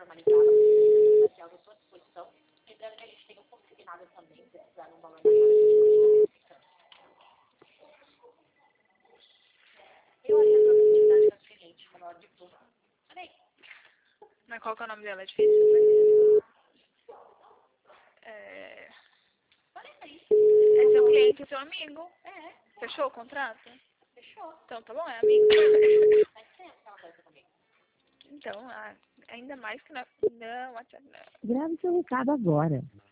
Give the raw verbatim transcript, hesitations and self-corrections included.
formalizada, material à sua disposição. Lembrando que a gente tem um consignado também, se precisar de um valor maior, a gente pode eu olhei a produtividade da cliente, menor de tudo. Olha aí. Mas qual que é o nome dela? É difícil? É... Olha aí. É seu cliente, é seu amigo. É. Fechou o contrato? Fechou. Então tá bom, é amigo. Faz tempo que ela dança comigo. Então, ah, ainda mais que não... Não, WhatsApp não. Grave seu recado agora.